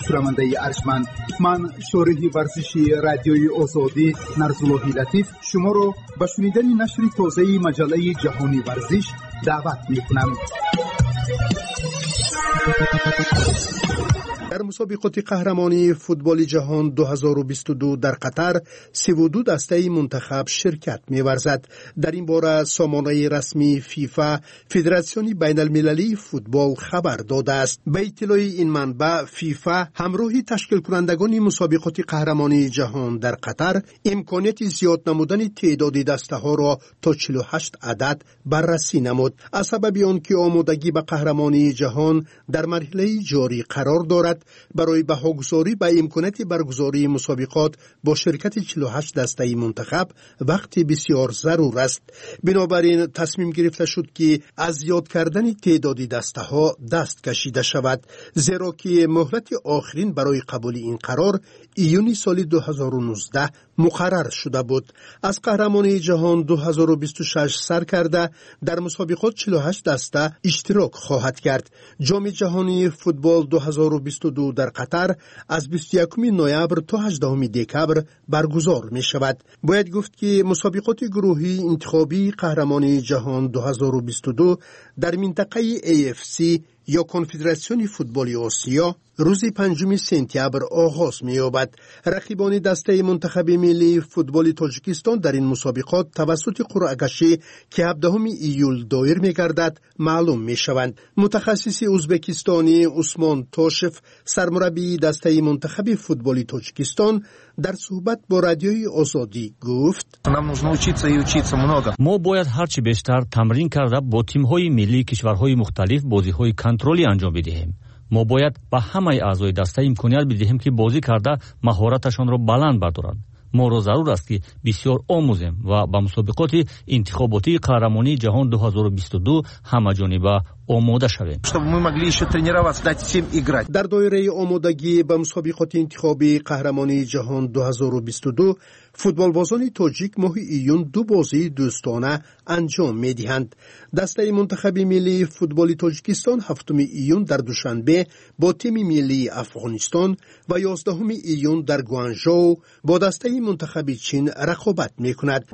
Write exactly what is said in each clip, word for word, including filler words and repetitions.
شنونده ارجمند، من شارح ورزشی رادیوی آزادی نرزاللهی لطیف شما را به شنیدن نشر تازه مجله جهانی ورزش دعوت می‌کنم. در مسابقات قهرمانی فوتبال جهان دو هزار و بیست و دو در قطر سی و دو دسته منتخب شرکت می‌ورزد. در این باره سامانه رسمی فیفا فدراسیون بین المللی فوتبال خبر داده است. به اطلاع این منبع فیفا همراه تشکیل کنندگان مسابقات قهرمانی جهان در قطر امکانیت زیاد نمودن تعداد دسته ها را تا چهل و هشت عدد بررسی نمود. از سبب آنکه آمادگی به قهرمانی جهان در مرحله جاری قرار دارد، برای بهاگذاری به امکانات برگزاری مسابقات با شرکت چهل و هشت دسته منتخب وقت بسیار ضرور است. بنابراین تصمیم گرفته شد که از زیاد کردن تعداد دسته ها دست کشیده شود، زیرا که مهلت آخرین برای قبول این قرار ایونی سال دو هزار و نوزده مقرر شده بود. از قهرمانی جهان دو هزار و بیست و شش سر کرده در مسابقات چهل و هشت دسته اشتراک خواهد کرد. جام جهانی فوتبال دو هزار و بیست و دو در قطر از بیست و یکم نوامبر تا هجدهم دکمبر برگزار می شود. باید گفت که مسابقات گروهی انتخابی قهرمانی جهان دو هزار و بیست و دو در منطقه ای اف سی یا کنفدراسیون فوتبال آسیا روز پنجم سپتامبر آغاز می‌یابد. رقیبان دسته منتخب ملی فوتبال تاجیکستان در این مسابقات توسط قرعه کشی که هفدهم ایول دایر می‌گردد معلوم می‌شوند. متخصص ازبکستانی عثمان توشف، سرمربی دسته منتخب فوتبال تاجیکستان، در صحبت با رادیوی آزادی گفت: ما باید هرچی بیشتر تمرین کرده با تیم‌های ملی کشورهای مختلف بازی‌های کنترلی انجام بدهیم. ما باید به همه اعضای دسته امکانیت بدهیم که بازی کرده مهارتشان را بلند بردارند. ما را ضرور است که بسیار آموزیم و به مسابقات انتخاباتی قهرمانی جهان دو هزار و بیست و دو همه‌جانبه آماده شویم. در دایره آمادگی به مسابقات انتخابی قهرمانی جهان دو هزار و بیست و دو فوتبالبازان تاجیک ماه ایون دو بازی دوستانه انجام می‌دهند. دسته منتخب ملی فوتبال تاجیکستان هفتم ایون در دوشنبه با تیم ملی افغانستان و یازدهم ایون در گوانژو با دسته منتخب چین رقابت می‌کند.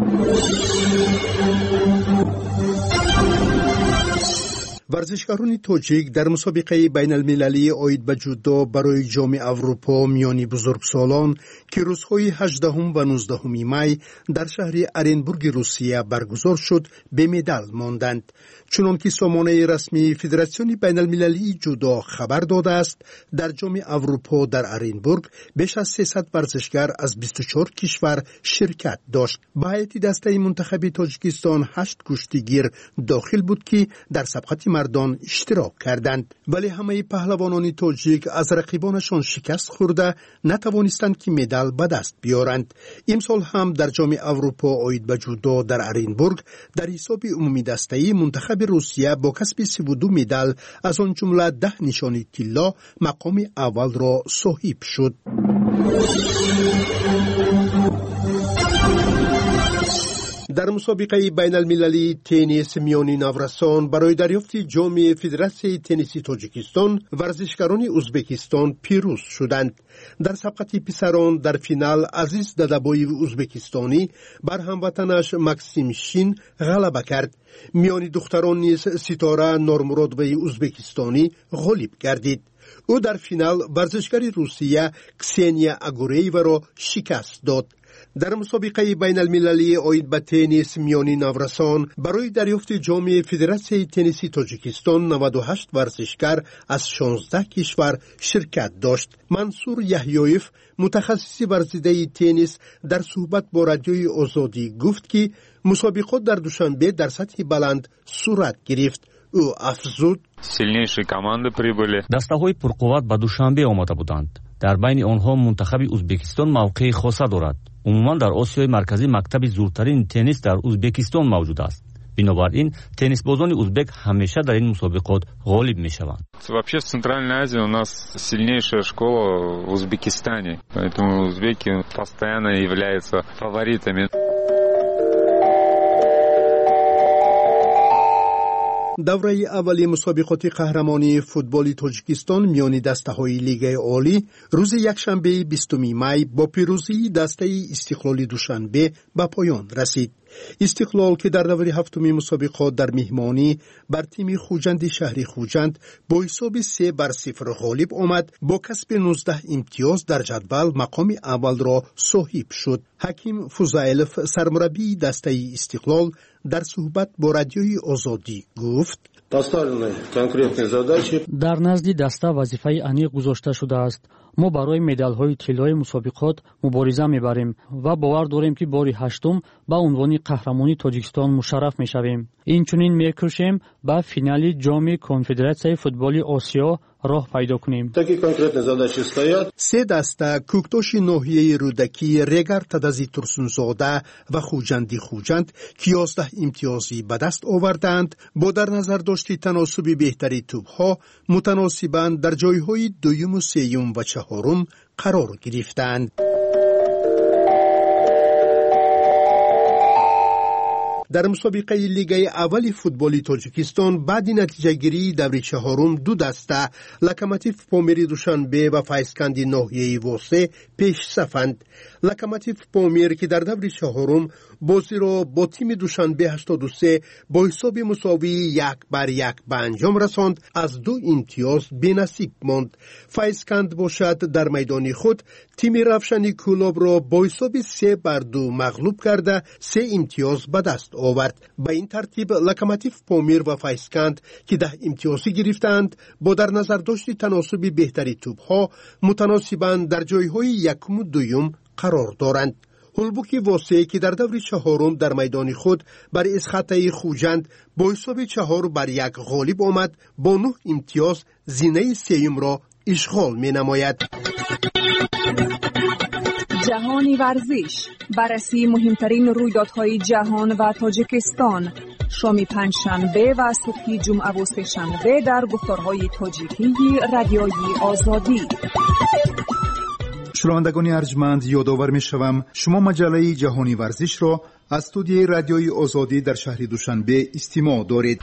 ورزشکاران تاجیک در مسابقه بین المللی عاید به جودو برای جام اروپا میان بزرگسالان که روزهای هجدهم و نوزدهم می در شهر ارنبورگ روسیه برگزار شد به مدال ماندند. چنانکه سامانه رسمی فدراسیون بین المللی جودو خبر داده است، در جام اروپا در ارنبورگ بیش از سیصد ورزشکار از بیست و چهار کشور شرکت داشت. به هیئت دسته منتخب تاجیکستان هشت کشتیگیر داخل بود که در سبقت مردان اشتراک کردند، ولی همه پهلوانان تاجیک از رقیبانشان شکست خورده نتوانستند که مدال به دست بیارند. امسال هم در جام اروپا عاید به جودو در ارنبورگ در حساب عمومی دسته منتخب روسیه با کسب سی و دو مدال از آن جمله ده نشانی طلا مقام اول را صاحب شد. در مسابقه بین المللی تنیس میانی نورسان برای دریافت جام فدراسیون تنیس تاجیکستان ورزشکاران ازبکستان پیروز شدند. در سبقت پسران در فینال عزیز دادابوی ازبکستانی بر هموطنش مکسیم شین غلبه کرد. میانی دختران نیز ستاره نورمرودوی ازبکستانی غالب گردید. او در فینال ورزشکار روسیه کسینیا اگوریوا را شکست داد. در مسابقه بین المللی عاید به تنیس میانی نورسان برای دریافت جام فدراسیون تنیس تاجیکستان نود و هشت ورزشکار از شانزده کشور شرکت داشت. منصور یحیایف، متخصص ورزیده تنیس، در صحبت با رادیوی آزادی گفت که مسابقات در دوشنبه در سطح بلند صورت گرفت. او افزود: سیلنیشی کامانده прибыли. دسته‌های پرقوت به دوشنبه آمده بودند. در بین آنها منتخب ازبکستان موقع خاصه دارد. عموما در آسیای مرکزی مکتب زورترین تنیس در ازبکستان موجود است. بنابراین تنیس بازان ازبک همیشه در این مسابقات غالب میشوند. Вообще в Центральной Азии у нас сильнейшая школа в Узбекистане, поэтому узбеки постоянно являются фаворитами. دوره اولی مسابقات قهرمانی فوتبال تاجیکستان میان دسته‌های لیگ عالی روز یکشنبه بیستم می با پیروزی دسته استقلال دوشنبه به پایان رسید. استقلال که در دوره هفتم مسابقات در مهمانی بر تیم خوجند شهری خوجند با حساب سه بر صفر غالب آمد، با کسب نوزده امتیاز در جدول مقام اول را صاحب شد. حکیم فوزایلف سرمربی دسته استقلال در صحبت با رادیوی آزادی گفت: در نزد دسته وظیفه انیق گذاشته شده است. ما برای مدال‌های طلایی مسابقات مبارزه می‌بریم و باور داریم که باری هشتم به عنوان قهرمانی تاجیکستان مشرف می‌شویم. اینچنین می‌کوشیم به فینال جام کنفدراسیای فوتبال آسیا راه پیدا کنیم. سه دسته کوکتوش ناحیه رودکی، رگر تدزی ترسونزاده و خوجندی خوجند که یازده امتیازی به دست آوردند، با در نظر داشت تناسب بهتری توپ‌ها متناسباً در جایهای دوم و سوم و چهارم قرار گرفتند. در مسابقه لیگ اول فوتبال تاجیکستان بعد نتیجه گیری دوره چهارم دو دسته لوکوموتیو پامیر دوشنبه و فیضکند ناحیه واسه پیش صفند. لوکوموتیو پامیر که در دوره چهارم بازی را با تیم دوشنبه هشتاد و سه با حساب مساوی یک بر یک به انجام رساند، از دو امتیاز بی‌نصیب ماند. فیضکند باشد در میدان خود تیم رفشنی کلوب را با حساب سه بر دو مغلوب کرده سه امتیاز به دست آورد. به این ترتیب لوکوموتیو پامیر و فیضکند که ده امتیازی گرفتند، با در نظر داشت تناسب بهتری توپ‌ها متناسباً در جایهای یکم و دوم قرار دارند. هولبوکی واسه که در دور چهارم در میدان خود بر اسخطه خوجند با حساب چهار بر یک غالب آمد، با نه امتیاز زینه سیم را اشغال می نماید. جهانی ورزش، بررسی مهمترین رویدادهای جهان و تاجیکستان، شام پنجشنبه و صبح جمعه و سه‌شنبه در گفتارهای تاجیکی رادیوی آزادی. شنوندگان ارجمند، یادآور می‌شوم شما مجله جهانی ورزش را از استودیوی رادیوی آزادی در شهر دوشنبه استماع دارید.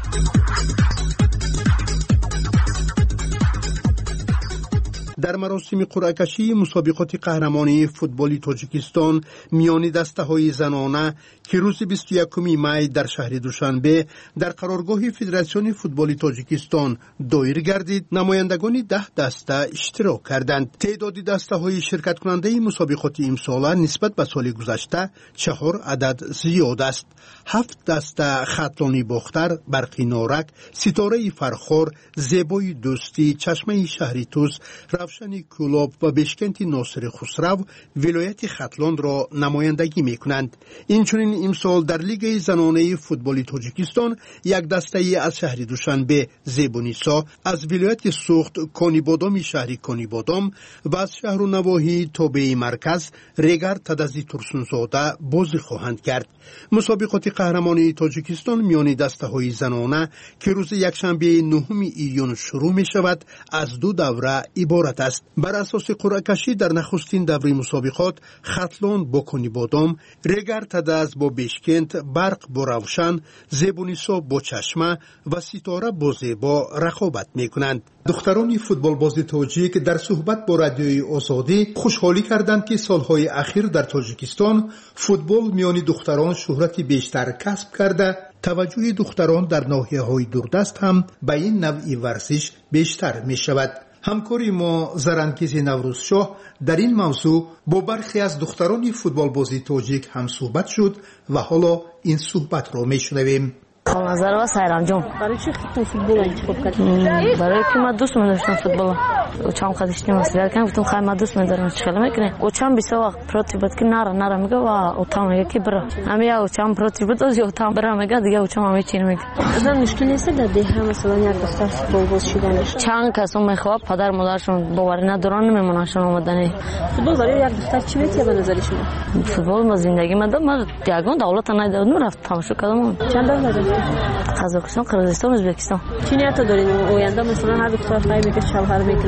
در مراسم قرعه کشی مسابقات قهرمانی فوتبال تاجیکستان میان دسته‌های زنانه که روز بیست و یکم می در شهر دوشنبه در قرارگاه فدراسیون فوتبال تاجیکستان دایر گردید، نمایندگان ده دسته اشتراک کردند. تعداد دسته‌های شرکت کننده مسابقات امسال نسبت به سال گذشته چهار عدد زیاد است. هفت دسته خطلانی باختر، برقی نارک، ستاره فرخار، زیبای دوستی، چشمه شهری توز، رفشنی کلوب و بشکنت ناصر خسرو ولایت خطلان را نمایندگی می کنند. اینچنین امسال در لیگ زنانه فوتبال تاجیکستان یک دسته از شهر دوشنبه زیبونیسا، از ولایت سوخت کانیبادام شهری کانیبادام و از شهر و نواحی توبه مرکز رگر تدزی ترسونزاده بازی خواهند کرد. مسابقات قهرمانی تاجیکستان میان دسته های زنانه که روز یکشنبه نهم ایون شروع می شود از دو دوره عبارت است. بر اساس قرعه کشی در نخستین دوره مسابقات خطلان با کانیبادام، رگر تدز با بشکنت، برق با روشن، زیبونیسا با چشمه و ستاره با زیبا رقابت می کنند. دختران فوتبال باز تاجیک در صحبت با رادیوی آزادی خوشحالی کردند که سالهای اخیر در تاجیکستان فوتبال میان دختران شهرت بیشتر کسب کرده، توجه دختران در ناحیه‌های دوردست هم به این نوع ورزش بیشتر می شود. همکاری ما زرانکیز نوروزشاه در این موضوع با برخی از دختران فوتبال بازی تاجیک هم صحبت شد و حالا این صحبت را می شنویم. نظر و سایران جون برای چی خیلی فوتبال انتخاب کردی؟ برای که من دوست داشتم فوتبال. اوچام خودش نمی‌سید که گفتم خیلی من دوست دارم چیکار میکنه. اوچام بیست وقت پروتیبت که نره نره میگه و اوتام میگه که برو. همین اوچام پروتیبت از اوتام برو میگه دیگه اوچام هم چی نمیگه. اصلا مشکل نیست در ده مثلا یک دختر فوتبال باز شدنش. چند کسا میخواد پدر مادرشون باور ندارن نمیمونن اومدن. فوتبال برای یک دختر چی میتونه به نظر شما؟ فوتبال ما زندگی من من دیگه دولت ندادم رفت تماشا کردم. چند دولت؟ قزاقستان، قرغیزستان، ازبکستان. چی نیت دارین آینده مثلا هر دختر خواهی میگه شوهر میکنه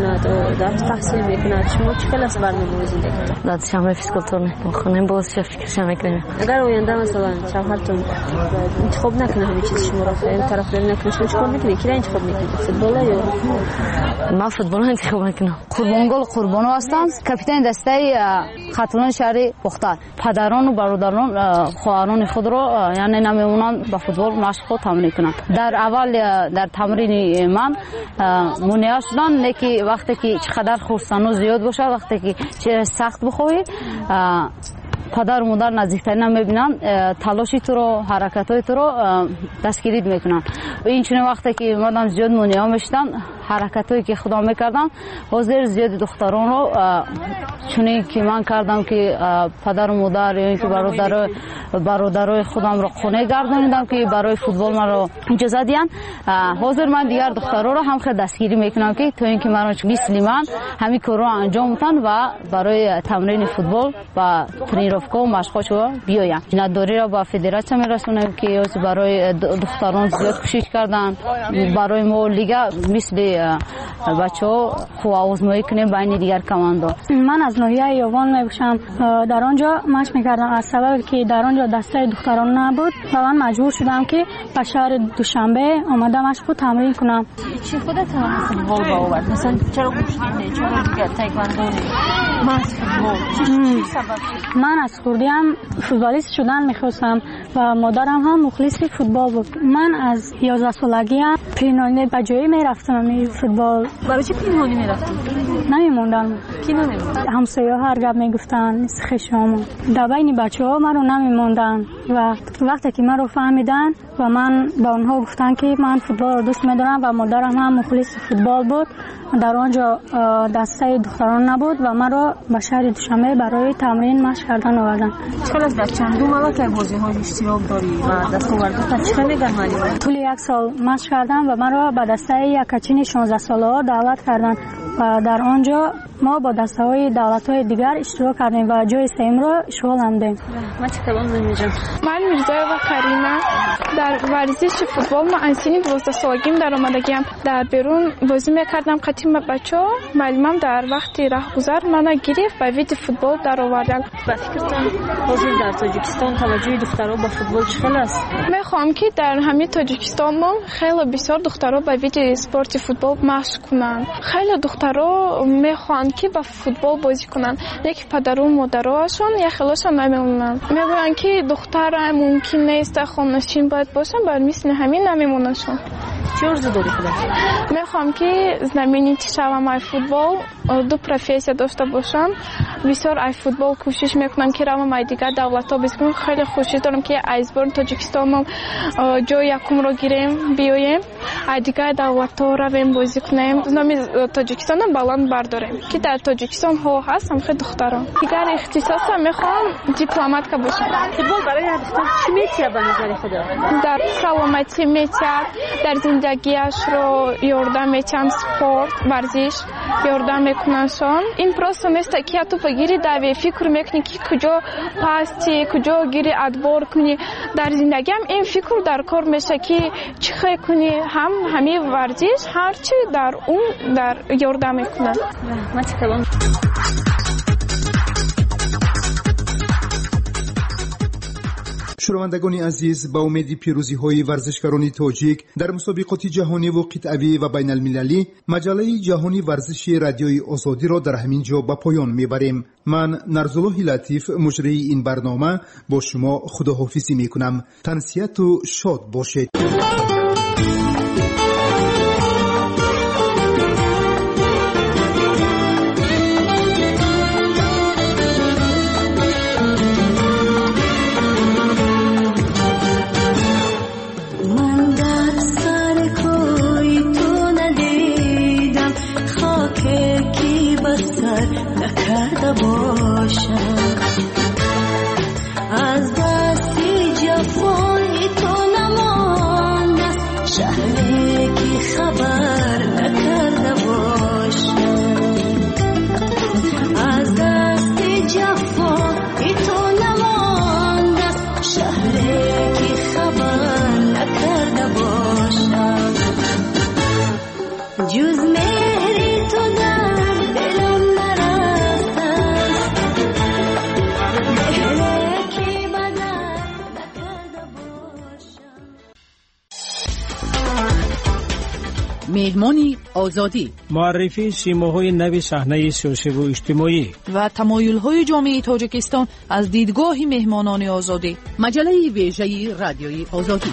میکند و در تحصیل میکند. شما چه کلاس برنامه زندگی دارید؟ در شهر فیزیکالتورنه بخونیم باز چه فکرش میکنیم. اگر آینده مثلا شوهرتون انتخاب نکنه همه چیز شما را خیلی طرف داری نکنه شما چیکار میکنید؟ کی را انتخاب میکنید؟ فوتبال یا ما فوتبال انتخاب میکنم. قربانگل قربانو هستم. کاپیتان دسته خاتون شهر بختار. پدران و برادران خواهران خود را یعنی نمیمونند با فوتبال مشغول تمرین کنند. در اول در تمرین من مونیا شدن نکی وقتی که چقدر خستانو زیاد باشه وقتی که چه سخت بخوی پدر و مادر نزدیکترین نمیبینن تلاشی تو رو حرکتای تو رو دستگیری میکنن. این چنین وقتی که مادام زیاد مونیا میشدن حرکتایی که خدا میکردم حاضر زیاد دختران رو چنین که من کردم که پدر و مادر یا اینکه برادر برادرای خودم رو خونه گردوندم که برای فوتبال من رو اجازه دادن. حاضر من دیگر دختران رو هم خیلی دستگیری میکنم که تو اینکه من مثل من همین کار رو انجام بدن و برای تمرین فوتبال و ترینرفکا و مشقاشو بیایم. نداری را با فدراسیون میرسونم که برای دختران زیاد کوشش کردن. برای ما لیگ مثل بچه‌ها خوب آزمایی کنیم بین دیگر کماندو. من از ناحیه یوان میباشم. در آنجا مشق میکردم از سبب که در آنجا دسته دختران نبود و من مجبور شدم که به شهر دوشنبه آمدم مشق تمرین کنم. چی خودت فوتبال با آورد؟ مثلا چرا گوشتی؟ چرا دیگه تایکواندو؟ من فوتبال چی سبب؟ من از خوردیم فوتبالیست شدن میخواستم و مادرم هم مخلص فوتبال بود. من از یازده سالگی پینانی به جایی میرفتم می فوتبال. برای چی پینانی میرفتم؟ نمیموندم. کی نمیموند؟ همسایه‌ها هر گپ میگفتن خشم. در بین بچه‌ها من رو نمیموندن و وقتی که من رو فهمیدن و من به اونها گفتن که من فوتبال رو دوست می‌دارم و مادرم هم مخلص فوتبال بود. در آنجا دسته دختران نبود و من رو به شهر دوشنبه برای تمرین مشق کردن آوردن. چقدر در چند مواقع بازی‌های اشتراک داری و دستاوردات چه میگن معلومه؟ طول یک سال مشق کردم و من رو به دسته یکاچین شانزده ساله دعوت کردن و در آنجا ما با دسته‌های دولت‌های دیگر اشتراک کردیم و جای سیم رو اشغال نمودیم. من چه کلام می‌نویسم؟ من میرزایه و کریمه در ورزش فوتبال ما از سن دوازده سالگیم در آمدگیم. در بیرون بازی می‌کردم قدیم با بچه‌ها. معلمم در وقت راهگذر منو گرفت و وید فوتبال در آورد. با فکرتان حاضر در تاجیکستان توجه دخترها با فوتبال چقدر است؟ می‌خوام که در همین تاجیکستان ما خیلی بسیار دخترها با وید اسپورت فوتبال مشق کنند. خیلی دخترها می‌خوان که با فوتبال بازی کنن لیکن پدر و مادرهاشون یا خیلیشون نمیمونن. میگن که دختر ممکن نیست خانه‌نشین باید باشن بر مثل همین نمیمونشون. چه ارزو داری خودت؟ میخوام که знаменитý شوم ای فوتبال دو پروفесия داشته باشم. بسیار ای فوتبال کوشش میکنم که روم ای دیگر دولت‌ها بزنم. خیلی خوشی دارم که از بار تاجیکستان ما جای یکم رو گیریم بیایم ای دیگر دولت‌ها رویم بازی کنیم. نام تاجیکستان بلند برداریم که در تاجیکستان ها هست هم خیلی دختران. دیگر اختصاصم میخوام دیپلمات که باشم. فوتبال برای دختر چی میتونه به نظر خودت؟ در سلامتی میتونه، در زندگیش رو یاردم میتونم، سپورت ورزش یاردم میکننشون. این پروسه نیست که تو بگیری دوی فکر میکنی که کجا پاستی کجا گیری ادبار کنی. در زندگیم این فکر در کار میشه که چه کنی هم همین ورزش هرچی در اون در یاردم میکنن. من چه کلام شنوندگان عزیز، با امید پیروزی های ورزشکاران تاجیک در مسابقات جهانی و قطعی و بین المللی مجله جهانی ورزش رادیوی آزادی را در همین جا به پایان میبریم. من نرزالله لطیف مجری این برنامه با شما خداحافظی میکنم. تنسیت و شاد باشید. از دستی جفای تو نمانده است شهری که خبر نکرده باشم. از دستی جفای تو نمانده است شهری که خبر نکرده باشم. جز مهری تو در مهمانی آزادی، معرفی سیماهای نو صحنه سیاسی و اجتماعی و تمایل‌های جامعه تاجیکستان از دیدگاه مهمانان آزادی. مجله ویژه رادیوی آزادی.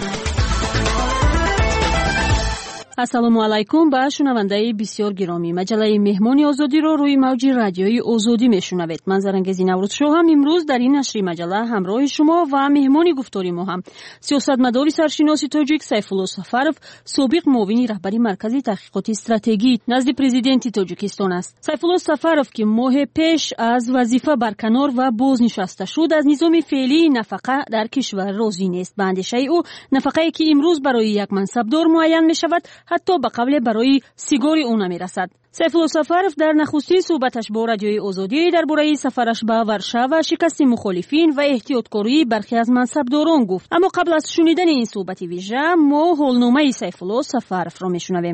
ассалому алайкум ба шунавандаи бисёр гиромӣ. маҷалаи меҳмони озодиро рӯи мавҷи радиои озодӣ мешунавед. ман зарангези наврӯзшоҳам. имрӯз дар ин нашри маҷала ҳамроҳи шумо ва меҳмони гуфтори мо ҳам сиёсатмадори саршиноси тоҷик Сайфулло Сафаров, собиқ муовини раҳбари маркази таҳқиқоти стратегӣ назди президенти Тоҷикистон аст. Сайфулло Сафаров ки моҳе пеш аз вазифа барканор ва бознишаста шуд, аз низоми феълии нафақа дар кишвар розӣ нест. ба андешаи ӯ нафақае ки имрӯз барои як мансабдор муайян мешавад, ҳатто ба қавле барои сигори ӯ намерасад. Сайфулло Сафаров дар нахустин суҳбаташ бо радиои озодӣ дар бораи сафараш ба Варшава, шикасти мухолифин ва эҳтиёткории бархе аз мансабдорон гуфт. аммо қабл аз шунидани ин суҳбати вижа, мо ҳолномаи Сайфулло Сафаровро мешунавем.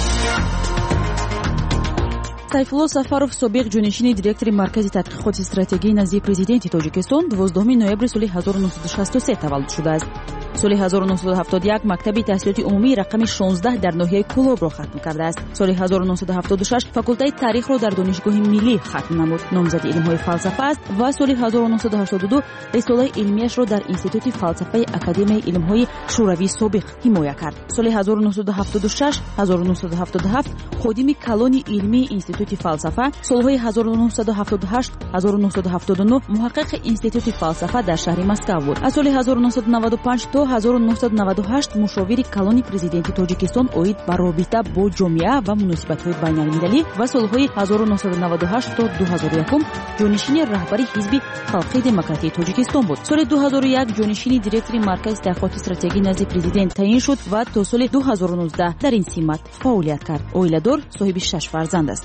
Сайфулло Сафаров, собиқ ҷонишини директори маркази тадқиқоти стратегии назди президенти Тоҷикистон, дувоздуҳуми ноябри соли ҳазору нуҳсаду шасту се таваллуд шудааст. соли ҳазору нуҳсаду ҳафтоду як мактаби таҳсилоти умумии рақами шонздаҳ дар ноҳияи Кӯлобро хатм кардааст. соли ҳазору нуҳсаду ҳафтоду шаш факултаи таърихро дар донишгоҳи миллӣ хатм намуд. номзади илмҳои фалсафа аст ва соли ҳазору нуҳсаду ҳаштоду ду рисолаи илмияшро дар институти фалсафаи академияи илмҳои шӯравии собиқ ҳимоя кард. соли ҳазору нуҳсаду ҳафтоду шаш ҳазору нуҳсаду ҳафтоду ҳафт ходими калони илмии институти фалсафа, солҳои ҳазору нуҳсаду ҳафтоду ҳашт ҳазору нуҳсаду ҳафтоду нӯҳ муҳаққиқи институти фалсафа дар шаҳри Москав буд. аз соли ҳазору нуҳсаду наваду панҷ то ҳазору нуҳсаду наваду ҳашт мушовири калони президенти Тоҷикистон оид ба робита бо ҷомеа ва муносибатҳои байналмилалӣ ва солҳои ҳазору нуҳсаду наваду ҳашт то ду ҳазору як ҷонишини раҳбари ҳизби халқии демократии Тоҷикистон буд. соли ду ҳазору як ҷонишини директори маркази таҳқиқоти стратегии назди президент таъин шуд ва то соли ду ҳазору нуздаҳ дар ин симат фаъолият кард. оиладор, соҳиби шаш фарзанд аст.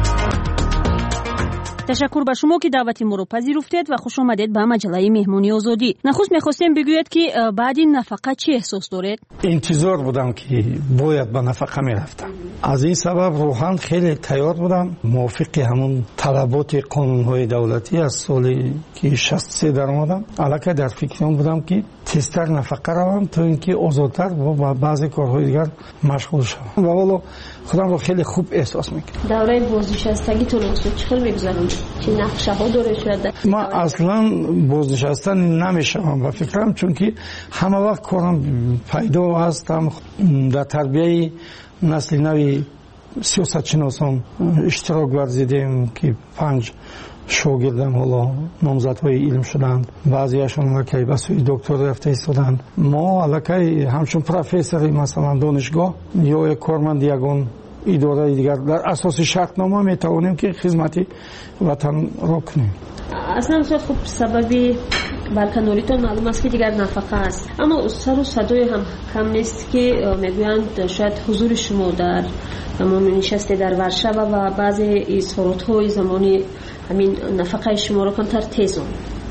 ташаккур ба шумо ки даъвати моро пазируфтед ва хуш омадед ба маҷалаи меҳмони озодӣ. нахуст мехостем бигӯед ки баъди нафақа чӣ эҳсос доред? интизор будам ки бояд ба нафақа мерафтам. аз ин сабаб рӯҳан хеле тайёр будам. мувофиқи ҳамун талаботи қонунҳои давлатӣ аз соли ки шасту се даромадам, аллакай дар фикри он будам ки тезтар нафақа равам, то ин ки озодтар ба баъзе корҳои дигар машғул шавам. ва вало худамро хеле хуб эҳсос мекардам. давраи бознишастагитон чӣ хел мегузаронд? чӣ нақшаҳо доред? шояд ман аслан бознишаста намешавам ба фикрам, чунки ҳама вақт корам пайдо ҳастам. дар тарбияи насли нави сиёсатшиносон иштирок варзидем ки панҷ шогирдам ҳоло номзадҳои илм шуданд. баъзеашон аллакай ба сӯи докторӣ рафта истоданд. мо аллакай ҳамчун профессори масалан донишгоҳ ё як корманди ягон идораи дигар дар асоси шартнома метавонем ки хизмати ватанро кунем. аслан шояд хуб сабаби барканоритон маълум аст ки дигар нафақа аст, аммо сару садое ҳам кам нест ки мегӯянд шояд ҳузури шумо дар ҳамон нишасте дар Варшава ва баъзе изҳоротҳои замони ҳамин нафақаи шуморо камтар тезон.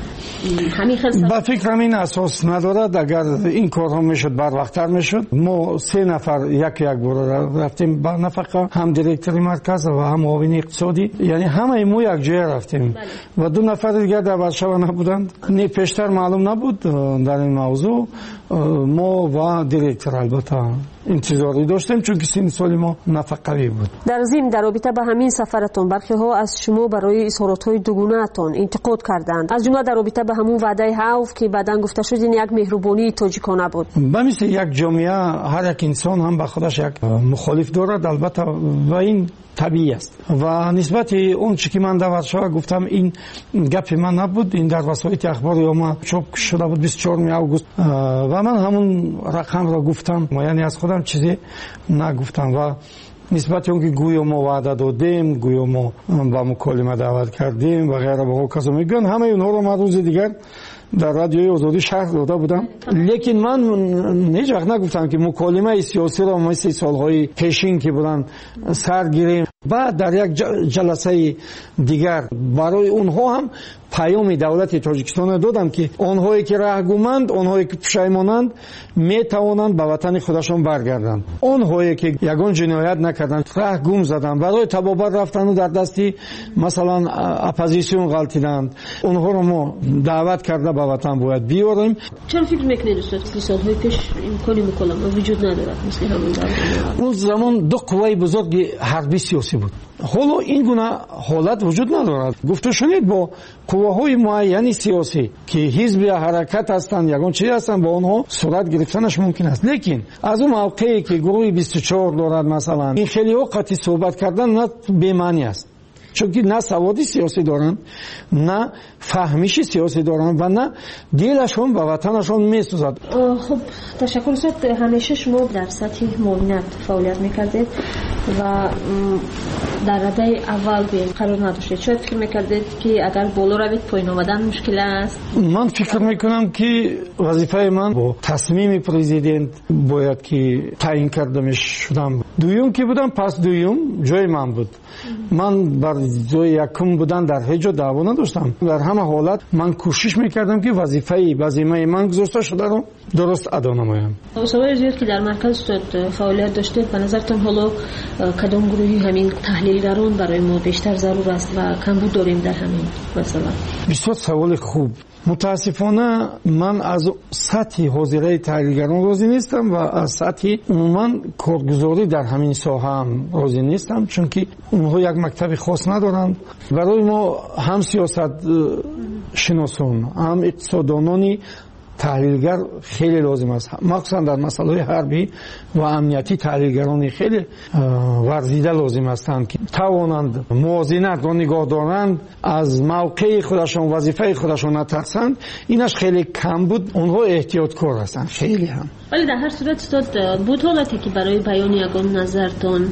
ба фикрам ин асос надорад. агар ин корҳо мешуд барвақттар мешуд. мо се нафар як як бора рафтем ба нафақа, ҳам директори марказ ва ҳам муовини иқтисодӣ, яъне ҳамаи мо якҷоя рафтем ва ду нафари дигар дар Варшава набуданд. не пештар маълум набуд дар ин мавзӯъ. мо ва директор албатта интизорӣ доштем, чунки синни соли мо нафақавӣ буд. дар зим дар робита ба ҳамин сафаратон бархеҳо аз шумо барои изҳоротҳои дугунаатон интиқод карданд, аз ҷумла дар робита ба ҳамун ваъдаи ҳавф ки баъдан гуфта шуд ин як меҳрубонии тоҷикона буд. ба мисли як ҷомеа ҳар як инсон ҳам ба худаш як мухолиф дорад, албатта ва ин табиӣ аст. ва нисбати он чӣ ки ман дар Варшава гуфтам, ин гапи ман набуд, ин дар васоити ахбори омма чоп шуда буд бисту чорум август ва ман ҳамун рақамро гуфтам, яъне аз худам чизе нагуфтам. ва нисбати он ки гӯё мо ваъда додем, гӯё мо ба муколима даъват кардем ва ғайра ба ҳоказо мегӯянд, ҳамаи онҳоро ман рӯзи дигар дар радиои озодӣ шарҳ дода будам. лекин ман ҳеҷ вақт нагуфтам ки муколимаи сиёсиро мисли солҳои пешин ки буданд сар гирем. بعد در یک جلسه دیگر برای اونها هم پیام دولت تاجیکستان دادم که آنهایی که راهگومند، آنهایی که پشیمانند میتوانند به وطن خودشان برگردند. آنهایی که یگان جنایت نکردند، راهگم زدند، برای تبابت رفتند و در دستی مثلا اپوزیسیون غلطیدند، اونها رو ما دعوت کرده به وطن باید بیاریم. چرا فکر میکنید استاد که سالهای پیش امکانی مکالمه وجود ندارد مثل همون دولت؟ اون زمان دو قوه بزرگ حربی سیاسی بود. حالا این گونه حالت وجود ندارد. گفته شنید با قوه‌های معین سیاسی که حزب حرکت هستند، یگان چیز هستند، با آنها صورت گرفتنش ممکن است. لیکن از اون موقعی که گروه بیست و چهار دارد مثلا، این خیلی وقتی صحبت کردن نه به معنی است، چون که نه سوادی سیاسی دارن، نه فهمیش سیاسی دارن و نه دلشون به وطنشون میسوزد. خب تشکر استاد. همیشه شما در سطح معاونت فعالیت میکردید و در رده اول به قرار نداشتید. شاید فکر میکردید که اگر بالا روید پایین آمدن مشکل است؟ من فکر میکنم که وظیفه من با تصمیم پرزیدنت باید که تعیین کرده شدم. دویم که بودم، پس دویم جای من بود. من بر جای یکم بودن در هیچ جا دعوا نداشتم. در همه حالت من کوشش میکردم که وظیفه وظیفه من گذاشته شده رو درست ادا نمایم. سوال زیاد که در مرکز استاد فعالیت داشتید، به نظرتون حالا کدام گروهی همین تحلیلگران برای ما بیشتر ضرور است و کمبود داریم در همین مثلا؟ بسیار سوال خوب. متاسفانه من از سطح حاضره تحلیلگران راضی نیستم و از سطح عموما کارگزاری در همین ساحه هم راضی نیستم، چون که اونها یک مکتب خاص ندارند. برای ما هم سیاست شناسان هم اقتصاددانانی تحلیلگر خیلی لازم است، مخصوصا در مسائل حربی و امنیتی تحلیلگران خیلی ورزیده لازم هستند که توانند موازنت و نگاه دارند، از موقع خودشان وظیفه خودشان نترسند. اینش خیلی کم بود. اونها احتیاطکار هستند خیلی هم. ولی در هر صورت استاد بود حالتی که برای بیان یگان نظرتون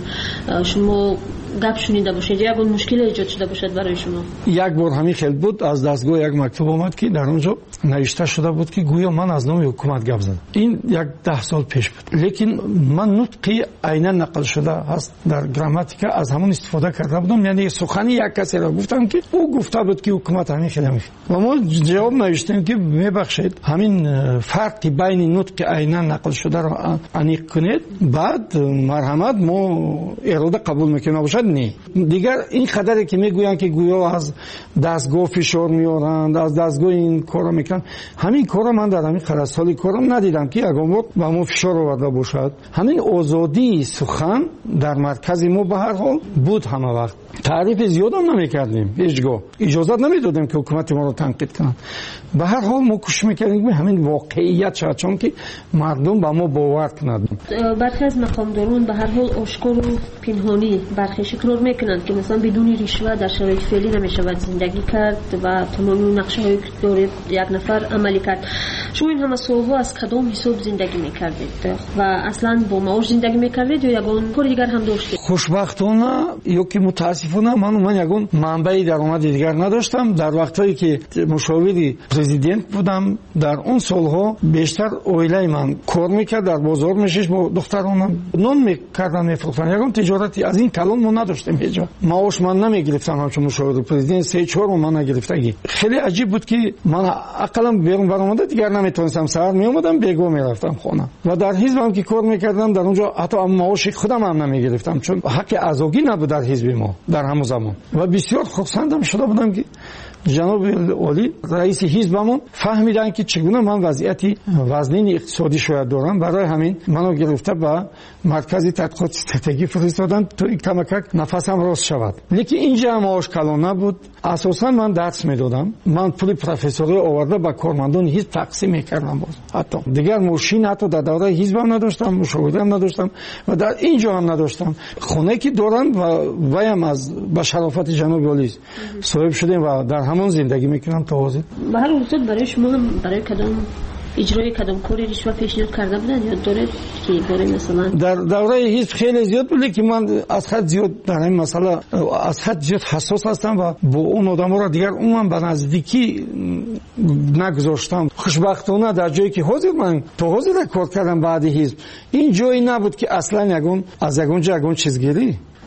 شما گپ شنیده باشید، یگان مشکل ایجاد شده باشد برای شما؟ یک بار همین خیلی بود. از دستگاه یک مکتوب آمد که در اونجا نوشته شده بود که گویا من از نام حکومت گپ زدم. این یک ده سال پیش بود. لیکن من نطقی عیناً نقل شده است در گراماتیک از همون استفاده کرده بودم، یعنی سخنی یک کسی را گفتم که او گفته بود که حکومت همین خیلی میشه و ما جواب نوشتیم که میبخشید همین فرقی بین نطق عیناً نقل شده را انیق کنید، بعد مرحمت ما اراده قبول میکنیم باشد. نه دیگر این خبری که میگویند که گویا از دستگاه فشار میارند، از دستگاه این کارا میکنن، همین کارا من در همین خلاص سالی کارم ندیدم که اگه وقت با ما فشار آورده باشد. همین آزادی سخن در مرکز ما به هر حال بود. همه وقت تعریف زیاد هم نمیکردیم، هیچگاه اجازه نمیدادیم که حکومت ما رو تنقید کنند. به هر حال ما کوشش میکردیم همین واقعیت شد، چون که مردم با ما باور کنند. برخی از مقامداران به هر حال آشکار و پنهانی برخی شکل میکنند که مثلا بدون رشوه در شرایط فعلی نمیشود زندگی کرد و تمام نقشه های داره یک نفر عملی کرد. شما این همه سالها از کدام حساب زندگی میکردید و اصلا با معاش زندگی میکردید یا یگان کار دیگر هم داشتید؟ خوشبختانه یا که متاسفانه من من یگان منبع درآمد دیگر نداشتم. در وقتی که مشاور پرزیدنت بودم در اون سالها بیشتر اویلای من کار میکرد، در بازار میشش با دخترانم نون میکردن میفروختن. یگان تجارتی از این کلان ما نداشتیم هیچ وقت. معاش من نمیگرفتم همچون مشاور پرزیدنت سه چهار من نگرفتگی. خیلی عجیب بود که من عقلم بیرون برآمده دیگر نمیتونستم، سر میومدم بیگو میرفتم خونه و در حزبم که کار میکردم در اونجا حتی معاش خودم هم نمیگرفتم، چون حق ازاگی نبود در حزب ما در همون زمان. و بسیار خرسندم شده بودم که جناب عالی رئیس حزبمون فهمیدن که چگونه من وضعیتی وزنین اقتصادی شاید دارم، برای همین منو گرفته به مرکز تحقیقات استراتژی فرستادن تا کمک نفسم راست شود. لیکن اینجا هم معاش کلان نبود. اساسا من درس میدادم، من پول پروفسوری آورده با کارمندان حزب تقسیم میکردم. باز حتی دیگر ماشین حتی در دوره حزبم نداشتم، مشاورم نداشتم و در اینجا هم نداشتم. خونه که دارن و وایم از با شرافت جناب عالی صاحب شدیم و در همون زندگی میکنم تا حاضر. به هر صورت برای شما هم برای کدام اجرای کدام کاری رشوه پیشنهاد کرده بودن یا داره که برای مثلا در دوره حزب خیلی زیاد بود، که من از حد زیاد در این مسئله از حد زیاد حساس هستم و با اون آدما را دیگر اونم به نزدیکی نگذاشتم. خوشبختانه در جایی که حاضر من تو حاضر کار کردم بعد حزب این جایی نبود که اصلا یگون از یگون جا یگون چیزگیری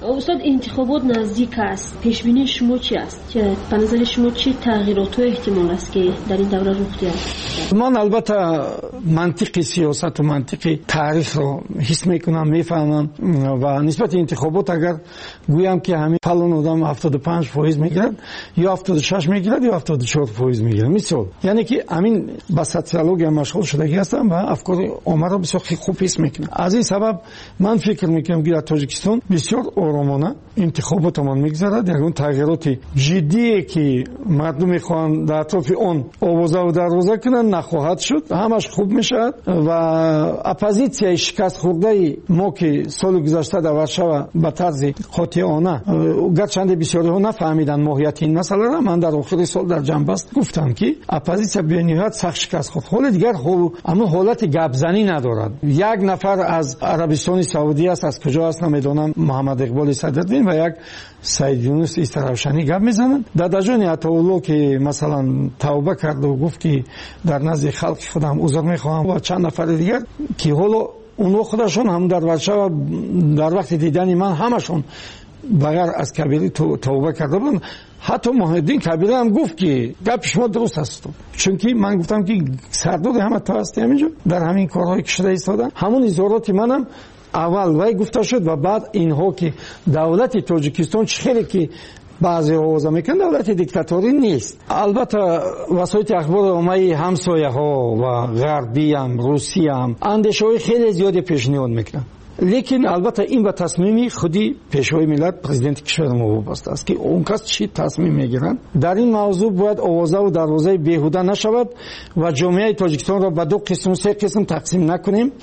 استاد انتخابات نزدیک است، پیش بینی شما چی است؟ به نظر شما چه تغییرات و احتمال است که در این دوره رخ دهد؟ من البته منطقی سیاست و منطقی تاریخ رو حس میکنم، میفهمم و نسبت انتخابات اگر گویم که همین فلان آدم هفتاد و پنج فایز میگیرد یا هفتاد و شش میگیرد یا هفتاد و چهار فایز میگیرد، مثال یعنی که همین با سوسیولوژی مشغول شدگی هستم و افکار عامه را بسیار خوب حس میکنم. از این سبب من فکر میکنم که در تاجیکستان بسیار آرامانه انتخابات مان میگذرد. یگان تغییرات جدی که مردم میخوان در اطراف اون آوازه و دروازه کنن نخواهد شد، همش خوب میشه و اپوزیسیای شکست خورده ما که سال گذشته در ورشو به طرز قاطعانه گرچند بسیاری ها نفهمیدن ماهیت این مسئله را، من در آخر سال در جنبست گفتم که اپوزیسیا به نهایت سخت شکست خورد. حال دیگر اما حالت گپزنی ندارد. یک نفر از عربستان سعودی است، از کجا است نمیدونم، محمد اقبال صدرالدین و یک سید یونس استرابشانی گپ میزنند. دادجان عطاالله که مثلا توبه کرد و گفت که در نزد خلق خودم عذر میخواهم و چند نفر دیگر که حالا اونها خودشون هم در ورشو در وقت دیدن من همشون بغیر از کبیری توبه کرده بودن. حتی محمدین کبیره هم گفت که گپ شما درست است، چون که من گفتم که سرداد همه تا هستی همینجا در همین کارهایی که شده ایستادن. همون اظهارات منم اول وای گفته شد و بعد اینها که دولت تاجیکستان چخیلی که بعضی آوازه میکن دولت دیکتاتوری نیست. البته وسایل اخبار عمومی همسایه ها و غربی هم روسی هم اندیشه های خیلی زیادی پیشنهاد میکنن، لیکن البته این به تصمیمی خودی پیشوای ملت پرزیدنت کشور ما وابسته است که اون کس چی تصمیم میگیرن. در این موضوع باید آوازه و دروازه بیهوده نشود و جامعه تاجیکستان را به دو قسم و سه قسم تقسیم نکنیم.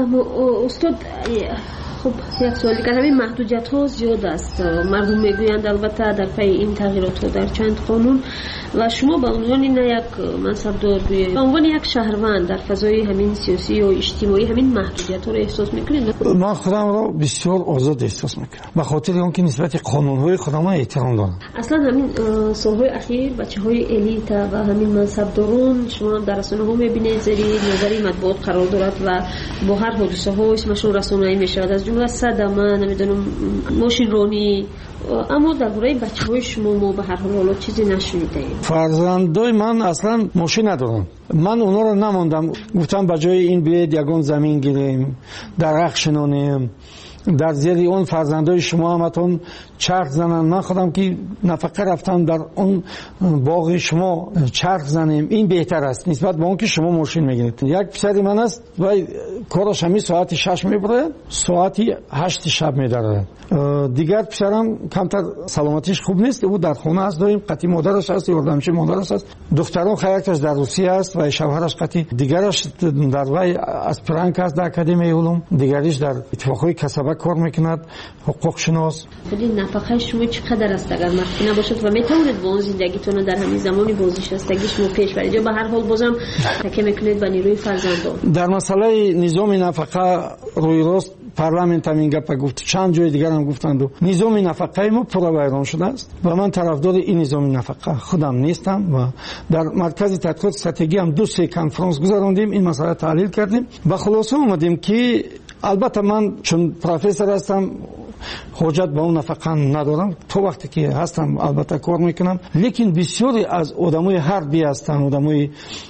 استاد خب یک سوال دیگر، همین محدودیت ها زیاد است، مردم میگویند البته در پی این تغییرات ها در چند قانون و شما به عنوان نه یک منصبدار به عنوان یک شهروند در فضای همین سیاسی و اجتماعی همین محدودیت ها رو احساس میکنید؟ من خودم را بسیار آزاد احساس میکنم به خاطر اینکه نسبت قانون های خودم احترام دارم. اصلا همین سالهای اخیر بچه های الیت و همین منصبداران شما در رسانه ها میبینید زیر نظری مطبوعات قرار دارد و با هر حادثه ها اسمشون رسانه‌ای میشود، از جمله صدمه نمیدونم ماشین رانی، اما درباره بچه‌های شما ما به هر حال حالا چیزی نشنیدیم. فرزندای من اصلا ماشین ندارن، من اونا رو نموندم، گفتم بجای این بیاید یگان زمین گیریم درخت شنونیم، در زیر اون فرزندای شما همتون چرخ زنن. من خودم که نفقه رفتم در اون باغ شما چرخ زنیم، این بهتر است نسبت به اون که شما ماشین میگیرید. یک پسری من است و کارش همی ساعتی شش میبره ساعتی هشت شب میداره. دیگر پسرم کمتر سلامتیش خوب نیست، او در خونه است، داریم قطعی مادرش است، یاردمچی مادرش است. دختران خیرکش در روسیه است و شوهرش قطعی، دیگرش در وی اسپرانک است در اکادمی علوم، دیگریش در اتفاقهای کسبه کار میکند، حقوق شناس. خودی نفقه شما چقدر است اگر مخفی نباشد و میتونید با اون زندگیتون در همین زمانی بازنشستگی شما پیش برید یا به هر حال بازم تکیه میکنید به نیروی فرزندان؟ در مسئله نظام نفقه روی راست پارلمنت هم این گپ گفت، چند جای دیگر هم گفتند. نظام نفقه ما پورا ویران شده است و من طرفدار این نظام نفقه خودم نیستم و در مرکز تحقیقات استراتژی هم دو سه کنفرانس گذراندیم، این مسئله تحلیل کردیم و خلاصه اومدیم که البته من چون پروفسور هستم حجت به اون نفقه ندارم، تو وقتی که هستم البته کار میکنم، لیکن بسیاری از آدمای حربی هستن، آدمای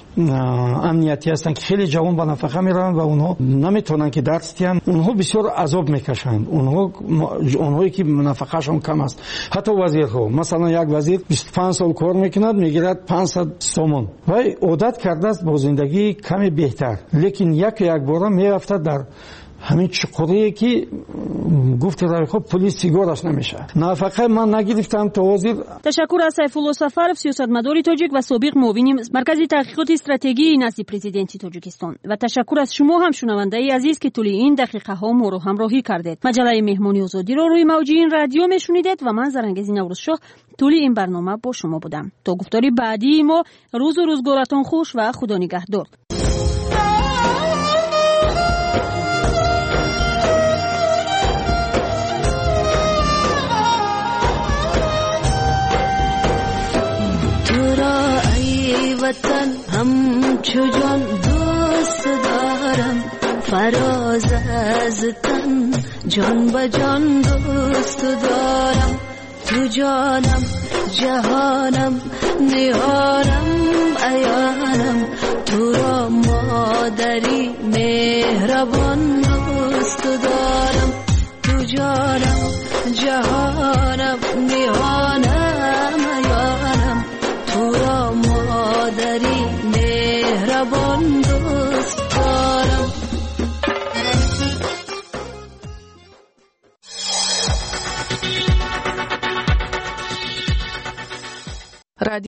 امنیتی هستن که خیلی جوان با نفقه میرن و اونها نمیتونن که درس دیان، اونها بسیار عذاب میکشند، اونها اونهایی که نفقهشون کم است. حتی وزیرها، مثلا یک وزیر بیست و پنج سال کار میکند میگیرد پانصد سومون و عادت کرده است با زندگی کمی بهتر، لیکن یک یک بار میرفته در همین چقوری که گفت روی خب پلیس سیگارش نمیشه. نفقه من نگرفتم تا وزیر. تشکر از سیفالله سفرов سیاستمدار تاجیک و سابق معاون مرکز تحقیقات استراتژی نزد پرزیدنت تاجیکستان و تشکر از شما هم شنونده عزیز که طول این دقیقه ها ما رو همراهی کردید. مجله مهمانی آزادی رو روی موج این رادیو میشنیدید و من زرنگزی نوروزشاه طول این برنامه با شما بودم. تا گفتاری بعدی ما روز و روزگارتون خوش و خدا نگهدار. وطن همچو جان دوست دارم، فراز از تن جان به جان دوست دارم تو جانم جهانم نیارم ایانم تو را مادری مهربان دوست دارم تو جانم جهانم نیارم